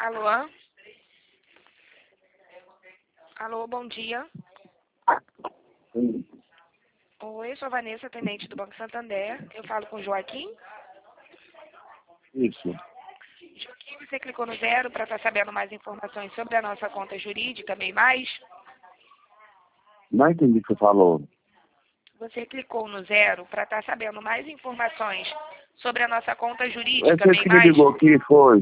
Alô? Alô, bom dia. Sim. Oi, eu sou a Vanessa, atendente do Banco Santander. Eu falo com o Joaquim. Isso. Joaquim, você clicou no 0 para estar sabendo mais informações sobre a nossa conta jurídica, MEI Mais? Não entendi o que você falou. Você clicou no 0 para estar sabendo mais informações sobre a nossa conta jurídica, Esse MEI que me Mais? ligou aqui foi.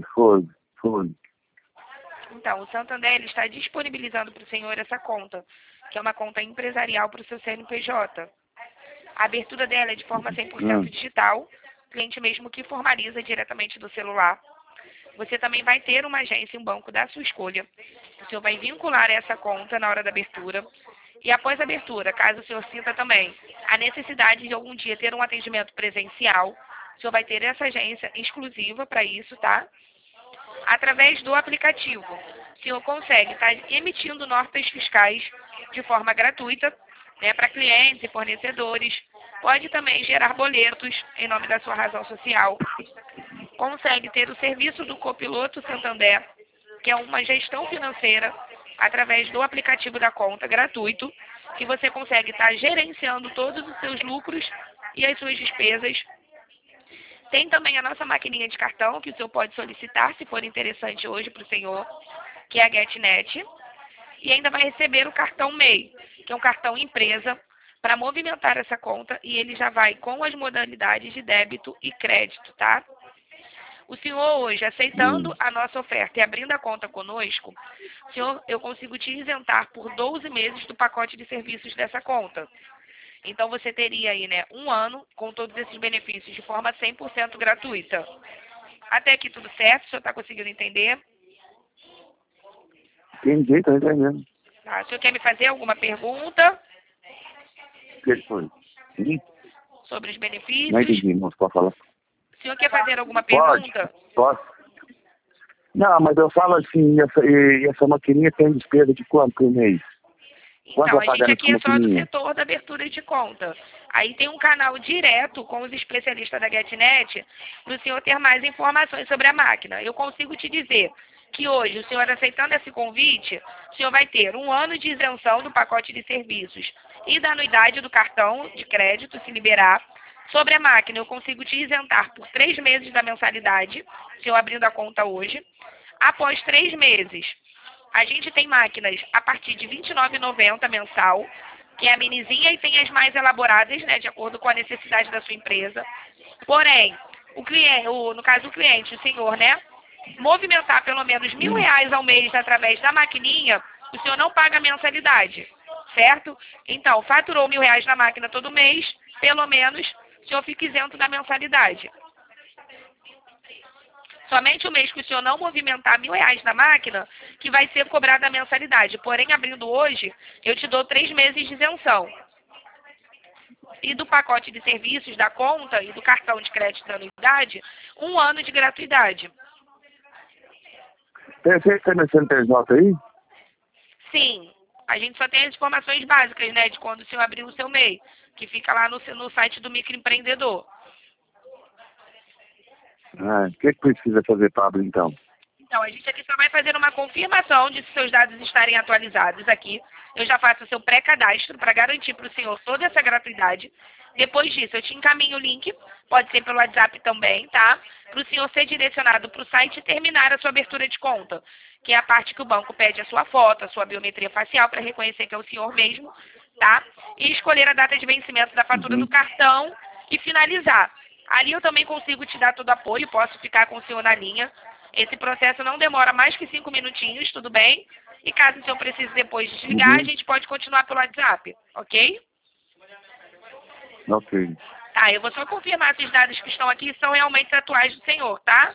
Então, o Santander ele está disponibilizando para o senhor essa conta, que é uma conta empresarial para o seu CNPJ. A abertura dela é de forma 100% digital, cliente mesmo que formaliza diretamente do celular. Você também vai ter uma agência, um banco da sua escolha. O senhor vai vincular essa conta na hora da abertura. E após a abertura, caso o senhor sinta também a necessidade de algum dia ter um atendimento presencial, o senhor vai ter essa agência exclusiva para isso, tá? Através do aplicativo, o senhor consegue estar emitindo notas fiscais de forma gratuita, né, para clientes e fornecedores. Pode também gerar boletos em nome da sua razão social. Consegue ter o serviço do Copiloto Santander, que é uma gestão financeira através do aplicativo da conta gratuito, que você consegue estar gerenciando todos os seus lucros e as suas despesas. Tem também a nossa maquininha de cartão, que o senhor pode solicitar, se for interessante hoje para o senhor, que é a GetNet. E ainda vai receber o cartão MEI, que é um cartão empresa, para movimentar essa conta, e ele já vai com as modalidades de débito e crédito, tá? O senhor hoje, aceitando a nossa oferta e abrindo a conta conosco, senhor, eu consigo te isentar por 12 meses do pacote de serviços dessa conta. Então, você teria aí, né, um ano com todos esses benefícios de forma 100% gratuita. Até aqui tudo certo? O senhor está conseguindo entender? Entendi, tô entendendo. Tá. O senhor quer me fazer alguma pergunta O que foi? Sim? sobre os Não benefícios? entendi, moço, pode falar. O senhor quer fazer alguma Pode, pergunta? pode. Não, mas eu falo assim, essa maquininha tem despesa de quanto por mês? Quanto Então, vai a gente pagar nessa aqui é só do maquininha? setor da abertura de conta. Aí tem um canal direto com os especialistas da GetNet para o senhor ter mais informações sobre a máquina. Eu consigo te dizer que hoje, o senhor aceitando esse convite, o senhor vai ter um ano de isenção do pacote de serviços e da anuidade do cartão de crédito, se liberar. Sobre a máquina, eu consigo te isentar por 3 meses da mensalidade, se eu abrindo a conta hoje. Após 3 meses, a gente tem máquinas a partir de R$ 29,90 mensal, que é a minizinha, e tem as mais elaboradas, né, de acordo com a necessidade da sua empresa. Porém, o cliente, no caso do cliente, o senhor, né, movimentar pelo menos R$ 1.000 ao mês através da maquininha, o senhor não paga mensalidade, certo? Então, faturou R$ 1.000 na máquina todo mês, pelo menos, o senhor fica isento da mensalidade. Somente o mês que o senhor não movimentar R$ 1.000 na máquina, que vai ser cobrada a mensalidade. Porém, abrindo hoje, eu te dou 3 meses de isenção. E do pacote de serviços, da conta e do cartão de crédito da anuidade, 1 ano de gratuidade. Tem meu CNPJ aí? Sim, a gente só tem as informações básicas, né, de quando o senhor abriu o seu MEI, que fica lá no site do microempreendedor. Ah, o que precisa fazer, Pablo, então? Então, a gente aqui só vai fazer uma confirmação de se seus dados estarem atualizados aqui. Eu já faço o seu pré-cadastro para garantir para o senhor toda essa gratuidade. Depois disso, eu te encaminho o link, pode ser pelo WhatsApp também, tá? Para o senhor ser direcionado para o site e terminar a sua abertura de conta, que é a parte que o banco pede a sua foto, a sua biometria facial para reconhecer que é o senhor mesmo, tá? E escolher a data de vencimento da fatura do cartão e finalizar. Ali eu também consigo te dar todo apoio, posso ficar com o senhor na linha. Esse processo não demora mais que 5 minutinhos, tudo bem? E caso o senhor precise depois desligar, a gente pode continuar pelo WhatsApp, ok? Ok. Tá, eu vou só confirmar se os dados que estão aqui são realmente atuais do senhor, tá?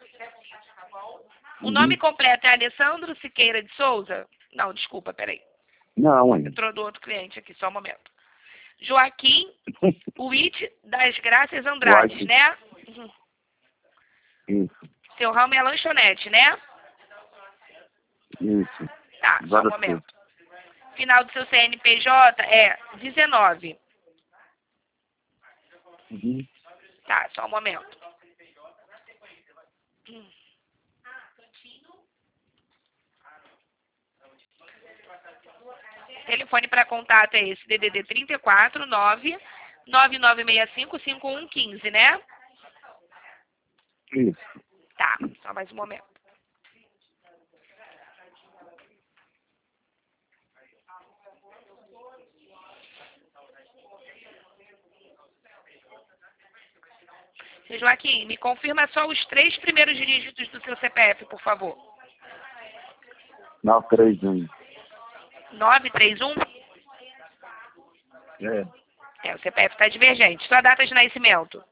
O nome completo é Alessandro Siqueira de Souza? Não, desculpa, peraí. Não, ainda. Entrou do outro cliente aqui, só um momento. Joaquim Witt das Graças Andrades, White. né? Isso, Seu ramo é lanchonete, né? isso. Tá, só um Várias momento. coisas. Final do seu CNPJ é 19. Tá, só um momento. Telefone para contato é esse, DDD 34 999655115, né? Isso. Tá, só mais um momento. Seu Joaquim, me confirma só os 3 primeiros dígitos do seu CPF, por favor. 931. 931? O CPF está divergente. Sua data de nascimento?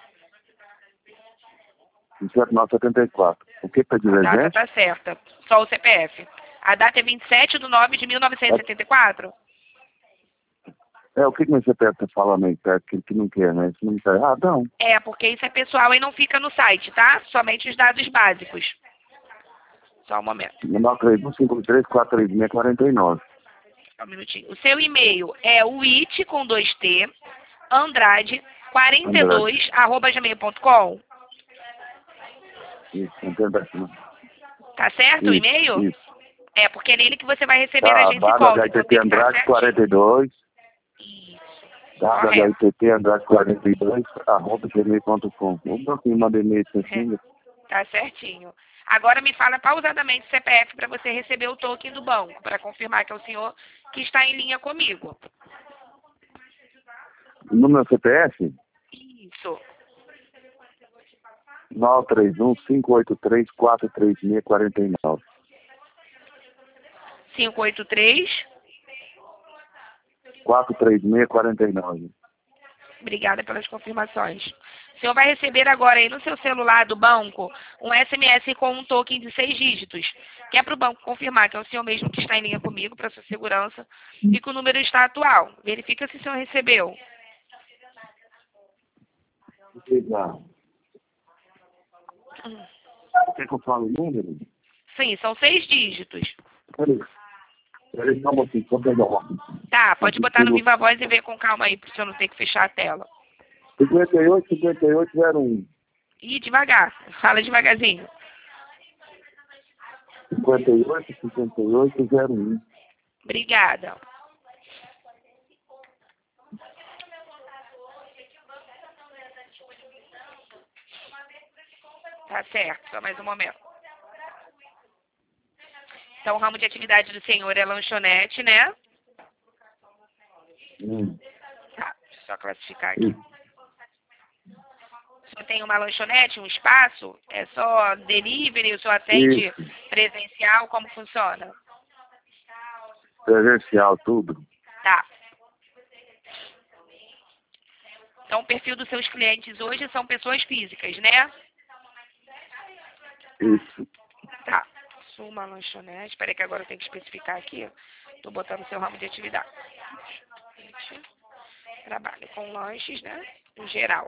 27974. O que está A data divergente? está certa. Só o CPF. A data é 27/9/1974? O que meu CPF está falando aí? É aquele que não quer, né? Isso não está errado, não. É, porque isso é pessoal e não fica no site, tá? Somente os dados básicos. Só um momento. 931534349. Só um minutinho. O seu e-mail é o it com 2T, Andrade 42 @gmail.com. Isso, não tem dessa, não. Tá certo o e-mail? Isso. É, porque é nele que você vai receber a Tá, agência e conta. Então WHTT tem que estar Andrade certinho. 42. Isso. WHTT Andrade 42, @gmail.com. Um pouquinho, mandei e-mail assim. Tá certinho. Agora me fala pausadamente o CPF para você receber o token do banco, para confirmar que é o senhor que está em linha comigo. No meu CPF? Isso. 931-583-43649. 583. 43649. Obrigada pelas confirmações. O senhor vai receber agora aí no seu celular do banco um SMS com um token de 6 dígitos, que é para o banco confirmar que é o senhor mesmo que está em linha comigo, para sua segurança, e que o número está atual. Verifica se o senhor recebeu. Quer que eu fale o número? Sim, são 6 dígitos. Peraí, só um pouquinho, só pegar uma. Tá, pode botar no Viva Voz e ver com calma aí, para o senhor não ter que fechar a tela. 58-58-01. E devagar, fala devagarzinho. 58-58-01. Obrigada. Tá certo, só mais um momento. Então, o ramo de atividade do senhor é lanchonete, né? Tá, deixa eu só classificar aqui. O senhor tem uma lanchonete, um espaço? É só delivery? O senhor atende presencial? Como funciona? Presencial, tudo. Tá. Então, o perfil dos seus clientes hoje são pessoas físicas, né? Isso. Tá. Uma lanchonete. Espera aí que agora eu tenho que especificar aqui. Estou botando seu ramo de atividade. Trabalho com lanches, né? Em geral.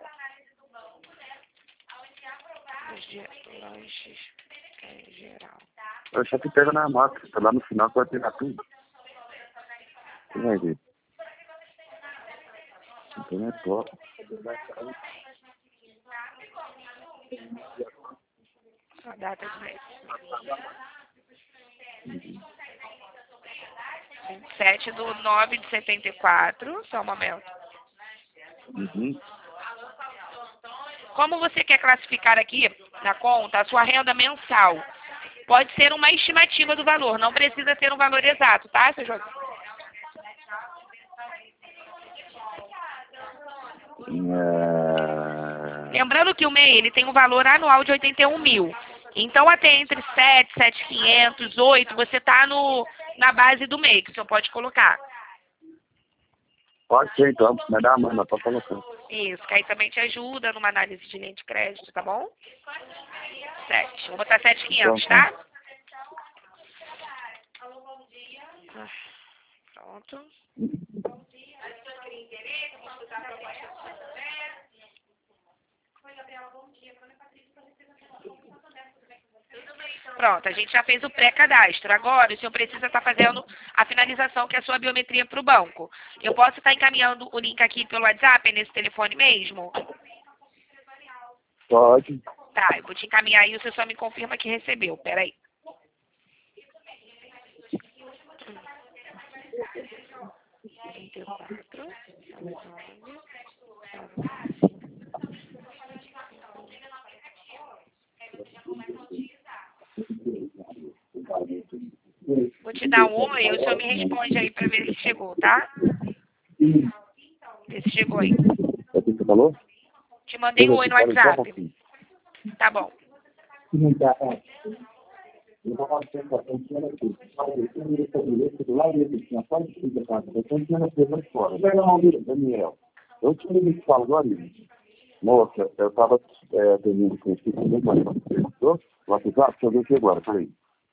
Lanches em geral. Eu acho que pega na máquina, tá lá no final, pode pegar tudo. Você vai ver. Então é top. A data de mês. 27/9/74. Só um momento. Como você quer classificar aqui na conta a sua renda mensal? Pode ser uma estimativa do valor, não precisa ser um valor exato, tá, seu Joaquim? Lembrando que o MEI ele tem um valor anual de 81 mil. Então, até entre 7, 7.500, 8, você está na base do MEI, que o senhor pode colocar. Pode ser, então. Vai dar a mão, pode colocar. Isso, que aí também te ajuda numa análise de linha de crédito, tá bom? 7. Vou botar 7.500, tá? Pronto. Pronto, a gente já fez o pré-cadastro. Agora, o senhor precisa estar fazendo a finalização, que é a sua biometria para o banco. Eu posso estar encaminhando o link aqui pelo WhatsApp, nesse telefone mesmo? Pode. Tá, eu vou te encaminhar aí, você só me confirma que recebeu. Peraí. 4, 9, 9. Vou te dar um oi e o senhor me responde aí para ver se chegou, tá? Vê se chegou aí. O que você falou? Te mandei um oi no WhatsApp. Tá bom. Daniel, eu te liguei que fala agora, moça, eu estava atendendo com esse o WhatsApp, deixa eu ver aqui agora, peraí.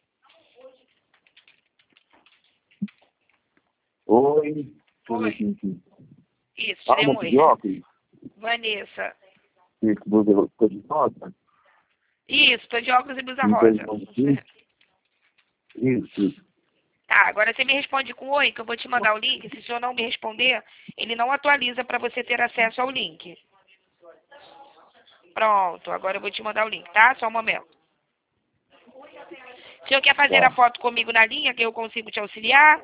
Oi. Oi. Isso, te dei um oi. De óculos? Vanessa. Isso, você de rosa? Isso, tô de óculos e blusa rosa. Isso. Tá, agora você me responde com oi, que eu vou te mandar o link. Se o senhor não me responder, ele não atualiza para você ter acesso ao link. Pronto, agora eu vou te mandar o link, tá? Só um momento. O senhor quer fazer a foto comigo na linha, que eu consigo te auxiliar?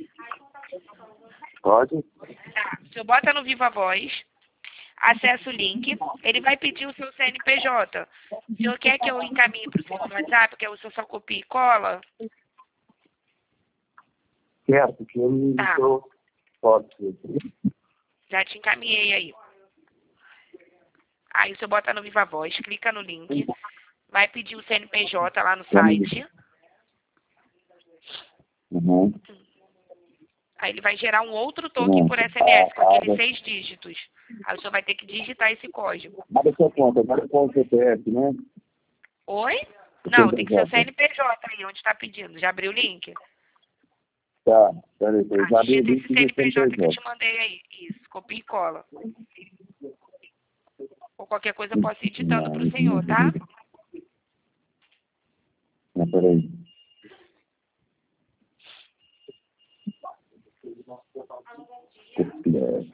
Pode. Tá, o senhor bota no Viva Voz, acessa o link, ele vai pedir o seu CNPJ. O senhor quer que eu encaminhe para o senhor no WhatsApp, que o senhor só copia e cola? Certo, que eu não estou foto. Já te encaminhei aí. Aí o senhor bota no Viva Voz, clica no link, vai pedir o CNPJ lá no site. Uhum. Aí ele vai gerar um outro token por SMS, com aqueles 6 dígitos. Aí o senhor vai ter que digitar esse código. Abre a sua conta, agora com o CPF, né? Oi? Não, tem que ser o CNPJ aí, onde está pedindo. Já abriu o link? Tá, peraí, eu já abri o Digita link esse do CNPJ que eu CNPJ. te mandei aí. Isso, copia e cola. Ou qualquer coisa eu posso ir ditando para o senhor, tá? Peraí. Copiar.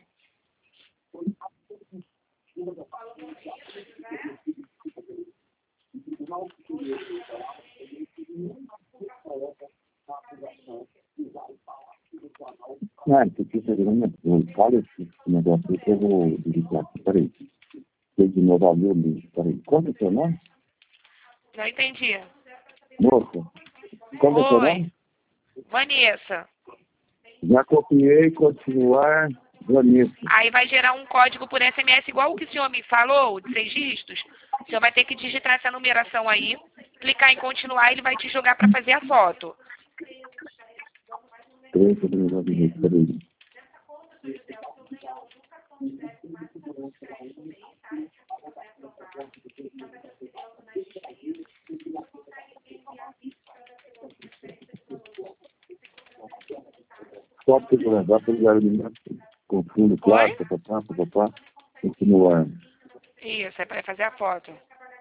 Isso aqui tá virando olha esse negócio aqui que eu vou digitar aqui, peraí. Tem de novo ali o link, peraí. Qual é o seu nome? Não entendi. Moça, qual é o seu Oi, nome? Vanessa. Já copiei, continuar, Vanessa. Aí vai gerar um código por SMS igual o que o senhor me falou, de 6 dígitos. O senhor vai ter que digitar essa numeração aí, clicar em continuar e ele vai te jogar para fazer a foto. 3, 4, 9, peraí. Só porque eu levar para o lugar com fundo claro, papapá, continuar. Isso, é para fazer a foto.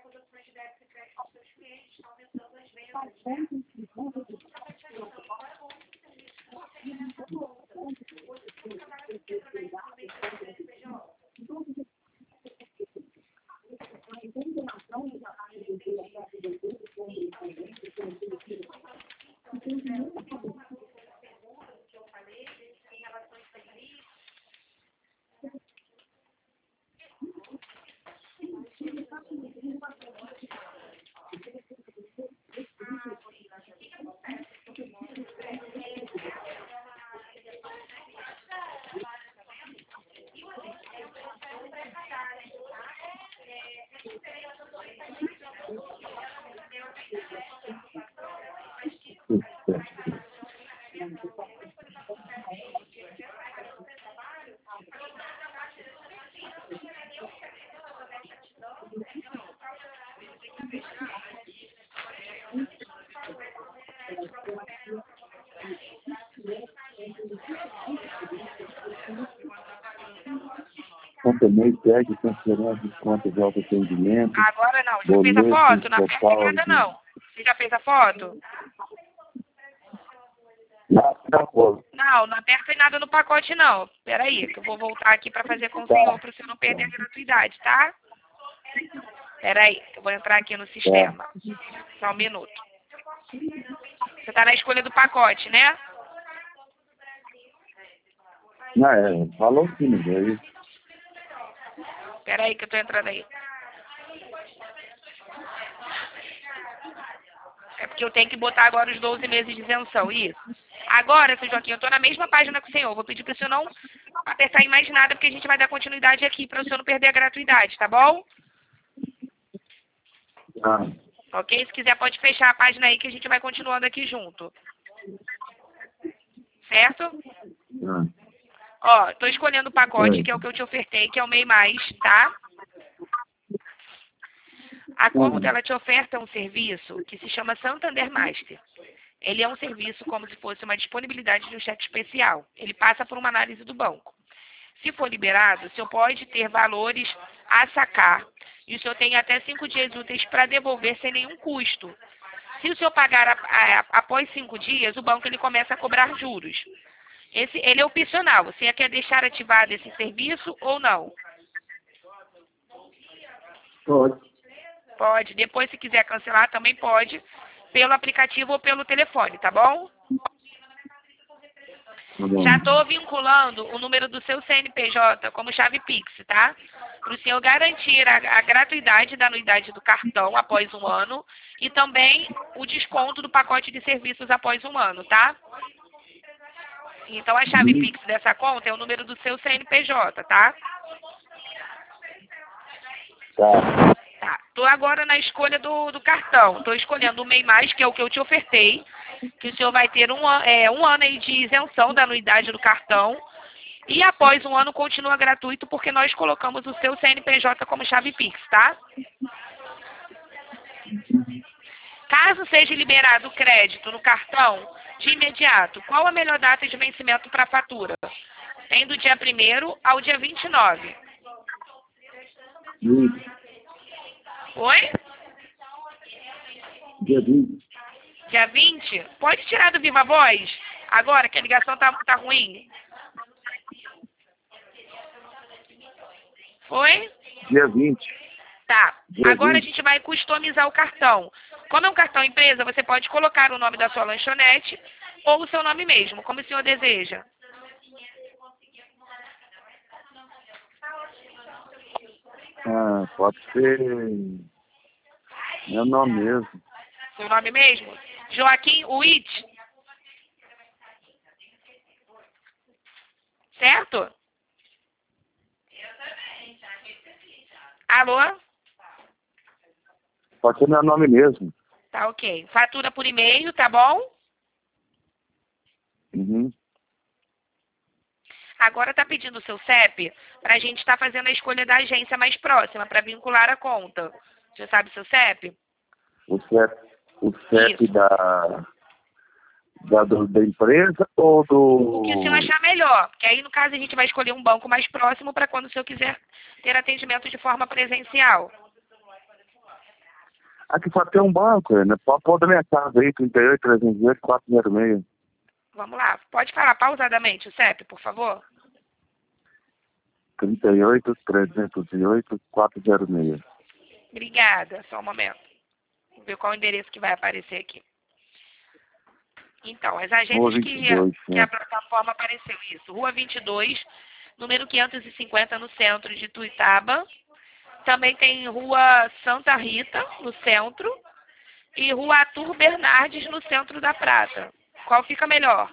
Conta MEI, tag, transferência de conta de alto atendimento. Agora não, já fez a foto? Não aperta em nada não. Você já fez a foto? Não, não aperta em nada no pacote não. Peraí, que eu vou voltar aqui para fazer com o senhor, para o senhor não perder a gratuidade, tá? Peraí, eu vou entrar aqui no sistema. Só um minuto. Você tá na escolha do pacote, né? Não, falou sim, aí. Espera aí que eu tô entrando aí. É porque eu tenho que botar agora os 12 meses de isenção, isso. Agora, seu Joaquim, eu tô na mesma página que o senhor. Vou pedir para o senhor não apertar em mais nada, porque a gente vai dar continuidade aqui para o senhor não perder a gratuidade, tá bom? Ah, Ok? Se quiser pode fechar a página aí que a gente vai continuando aqui junto. Certo? ah. Ó, tô escolhendo o pacote, que é o que eu te ofertei, que é o MEI+, tá? A conta, ela te oferta um serviço que se chama Santander Master. Ele é um serviço como se fosse uma disponibilidade de um cheque especial. Ele passa por uma análise do banco. Se for liberado, o senhor pode ter valores a sacar. E o senhor tem até 5 dias úteis para devolver sem nenhum custo. Se o senhor pagar após 5 dias, o banco ele começa a cobrar juros. Ele é opcional. Você quer deixar ativado esse serviço ou não? Pode. Pode. Depois, se quiser cancelar, também pode. Pelo aplicativo ou pelo telefone, tá bom? Tá bom. Já estou vinculando o número do seu CNPJ como chave Pix, tá? Para o senhor garantir a gratuidade da anuidade do cartão após um ano e também o desconto do pacote de serviços após um ano, tá? Então, a chave Pix dessa conta é o número do seu CNPJ, tá? Tá. Tá. Tô agora na escolha do cartão. Tô escolhendo o MEI+, que é o que eu te ofertei, que o senhor vai ter um ano aí de isenção da anuidade do cartão. E após um ano continua gratuito, porque nós colocamos o seu CNPJ como chave Pix, tá? Caso seja liberado o crédito no cartão, de imediato, qual a melhor data de vencimento para a fatura? Tem do dia 1º ao dia 29. Oi? Dia 20. Dia 20? Pode tirar do Viva Voz? Agora, que a ligação tá ruim. Foi? Dia 20. Tá. Dia Agora 20. a gente vai customizar o cartão. Como é um cartão empresa, você pode colocar o nome da sua lanchonete ou o seu nome mesmo, como o senhor deseja. Ah, pode ser meu nome mesmo. Seu nome mesmo? Joaquim Witt. Certo? Alô? Pode ser meu nome mesmo. Tá ok. Fatura por e-mail, tá bom? Uhum. Agora tá pedindo o seu CEP para a gente estar fazendo a escolha da agência mais próxima para vincular a conta. Você sabe o seu CEP? O CEP Isso. da empresa ou do... O que o senhor achar melhor. Porque aí, no caso, a gente vai escolher um banco mais próximo para quando o senhor quiser ter atendimento de forma presencial. Aqui só tem um banco, né? Pode da minha casa aí, 38-308-406. Vamos lá. Pode falar pausadamente o CEP, por favor? 38-308-406. Obrigada. Só um momento. Vou ver qual o endereço que vai aparecer aqui. Então, as Rua agências 22, que a plataforma apareceu isso. Rua 22, número 550, no centro de Tuitaba. Também tem Rua Santa Rita, no centro. E Rua Arthur Bernardes, no centro da Prata. Qual fica melhor?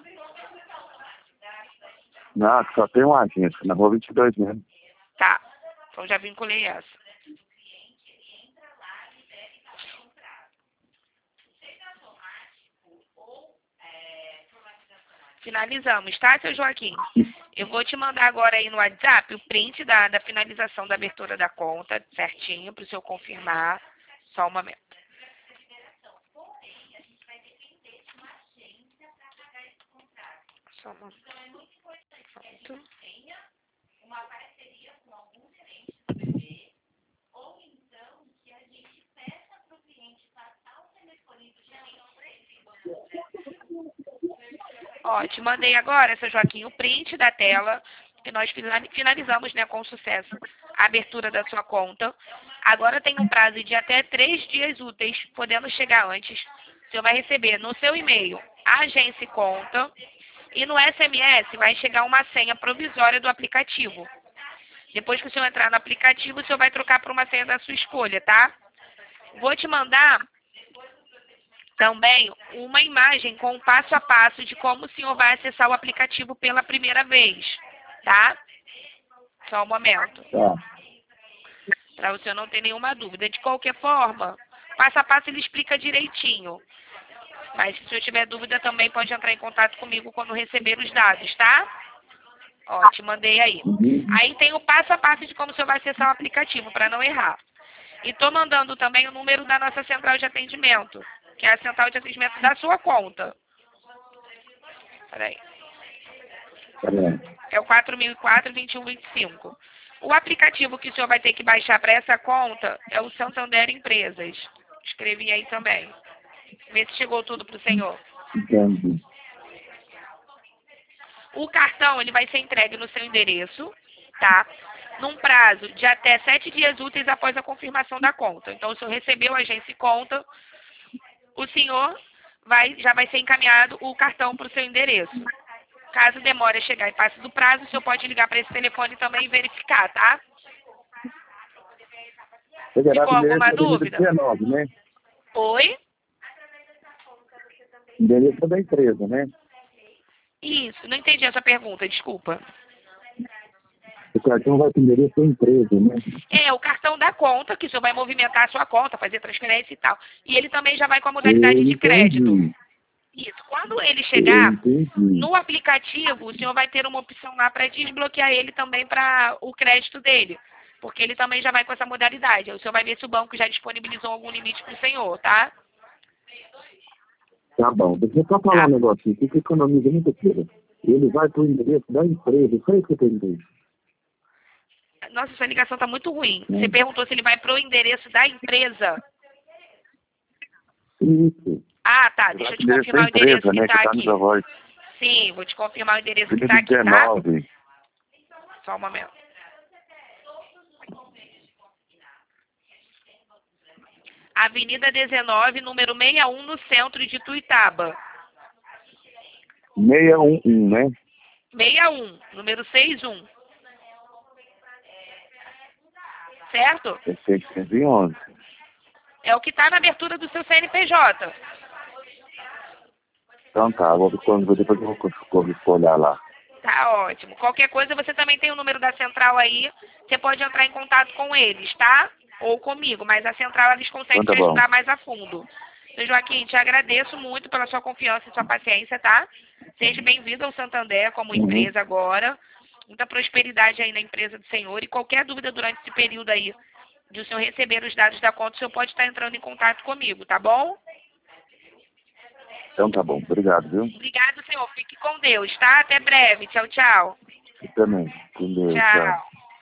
Não, só tem uma agência, na Rua 22 mesmo. Tá. Então já vinculei essa. Finalizamos, tá, seu Joaquim? Eu vou te mandar agora aí no WhatsApp o print da finalização da abertura da conta, certinho, para o senhor confirmar. Só um momento. Só um momento. Ó, te mandei agora, seu Joaquim, o print da tela, que nós finalizamos, né, com sucesso a abertura da sua conta. Agora tem um prazo de até 3 dias úteis, podendo chegar antes. O senhor vai receber no seu e-mail a agência e conta E no SMS vai chegar uma senha provisória do aplicativo. Depois que o senhor entrar no aplicativo, o senhor vai trocar por uma senha da sua escolha, tá? Vou te mandar também uma imagem com o passo a passo de como o senhor vai acessar o aplicativo pela primeira vez, tá? Só um momento. Tá. Para o senhor não ter nenhuma dúvida. De qualquer forma, passo a passo ele explica direitinho. Mas se o senhor tiver dúvida também pode entrar em contato comigo quando receber os dados, tá? Ó, te mandei aí. Aí tem o passo a passo de como o senhor vai acessar o aplicativo, para não errar. E tô mandando também o número da nossa central de atendimento, que é a central de atendimento da sua conta. Peraí. É o 4004-2125. O aplicativo que o senhor vai ter que baixar para essa conta é o Santander Empresas. Escrevi aí também. Vê se chegou tudo para o senhor. Entendi. O cartão ele vai ser entregue no seu endereço, tá? Num prazo de até 7 dias úteis após a confirmação da conta. Então, o senhor recebeu a agência e conta, o senhor já vai ser encaminhado o cartão para o seu endereço. Caso demore a chegar e passe do prazo, o senhor pode ligar para esse telefone também e verificar, tá? Ficou alguma dúvida? 19, né? Oi? Endereço da empresa, né? Isso, não entendi essa pergunta, desculpa. O cartão vai para o endereço da empresa, né? É, o cartão da conta, que o senhor vai movimentar a sua conta, fazer transferência e tal. E ele também já vai com a modalidade de crédito. Isso. Quando ele chegar no aplicativo, o senhor vai ter uma opção lá para desbloquear ele também para o crédito dele. Porque ele também já vai com essa modalidade. O senhor vai ver se o banco já disponibilizou algum limite para o senhor, tá? Tá bom. Deixa eu só falar um negocinho aqui que economiza muita coisa. Ele vai para o endereço da empresa. Foi isso que eu perguntei. Nossa, sua ligação tá muito ruim. Você perguntou se ele vai para o endereço da empresa. Isso. Ah, tá. Deixa eu te confirmar o endereço que tá aqui. Voz. Sim, vou te confirmar o endereço que tá aqui, tá? Só um momento. Avenida 19, número 61, no centro de Tuiutaba. 611, né? 61, número 61. Certo? É 611. É o que tá na abertura do seu CNPJ. Então tá, depois eu vou olhar lá. Tá ótimo. Qualquer coisa, você também tem o número da central aí. Você pode entrar em contato com eles, tá? Ou comigo, mas a central eles conseguem te ajudar mais a fundo. Seu Joaquim, te agradeço muito pela sua confiança e sua paciência, tá? Seja bem-vindo ao Santander como empresa agora. Muita prosperidade aí na empresa do senhor. E qualquer dúvida durante esse período aí de o senhor receber os dados da conta, o senhor pode estar entrando em contato comigo, tá bom? Então tá bom. Obrigado, viu? Obrigado, senhor. Fique com Deus, tá? Até breve. Tchau, tchau. Você também. Com Deus. Tchau.